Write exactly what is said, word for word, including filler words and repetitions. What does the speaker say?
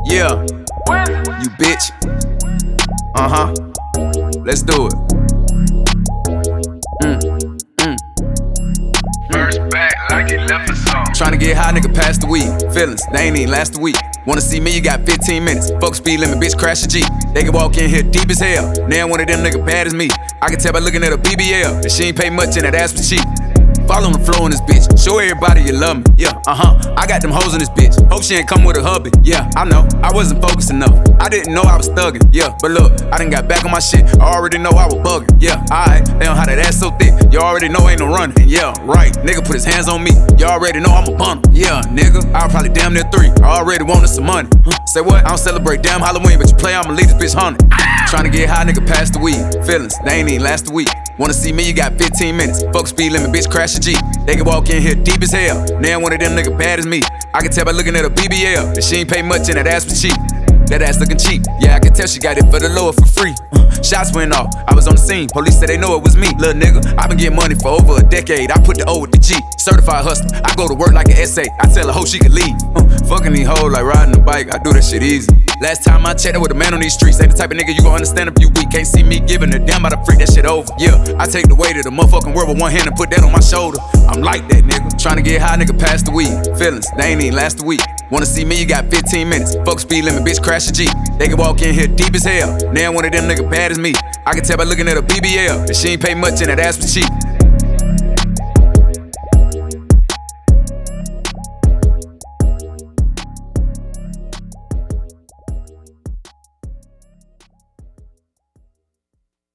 Yeah, you bitch. Uh huh. Let's do it. Mm, mm. First back like it left us on. Tryna get high, nigga, pass the weed. Feelings, they ain't even last a week. Wanna see me, you got fifteen minutes. Fuck speed limit, bitch, crash a Jeep. They can walk in here deep as hell. Now one of them nigga bad as me. I can tell by looking at a B B L that she ain't pay much and that ass was cheap. Fall on the floor in this bitch. Show everybody you love me. Yeah, uh-huh. I got them hoes in this bitch. Hope she ain't come with a hubby. Yeah, I know. I wasn't focused enough. I didn't know I was thugging. Yeah, but look, I done got back on my shit. I already know I was bugging. Yeah, alright. They don't have that ass so thick. You already know ain't no running. Yeah, right. Nigga put his hands on me. You already know I'm a bundle. Yeah, nigga. I was probably damn near three. I already wanted some money. Huh. Say what? I don't celebrate damn Halloween, but you play, I'ma leave this bitch haunted. Tryna get high, nigga, pass the weed. Feelings, they ain't even last a week. Wanna see me, you got fifteen minutes. Fuck speed limit, bitch, crash a Jeep. They can walk in here deep as hell. Now one of them nigga bad as me. I can tell by looking at a B B L that she ain't pay much and that ass was cheap. That ass looking cheap. Yeah, I can tell she got it for the Lord for free. Shots went off, I was on the scene. Police said they know it was me. Little nigga, I been getting money for over a decade. I put the O with the G. Certified hustler, I go to work like an essay. I tell a hoe she could leave. Uh, fucking these hoes like riding a bike, I do that shit easy. Last time I checked, I with a man on these streets. Ain't the type of nigga you gon' understand if you weak. Can't see me giving a damn about to freak that shit over. Yeah, I take the weight of the motherfucking world with one hand and put that on my shoulder. I'm like that nigga. Tryna get high, nigga, pass the weed. Feelings, they ain't even last a week. Wanna see me, you got fifteen minutes. Fuck speed limit, bitch, crash a Jeep. They can walk in here deep as hell. Now one of them nigga bad as me. I can tell by looking at a B B L that she ain't pay much and that ass was cheap.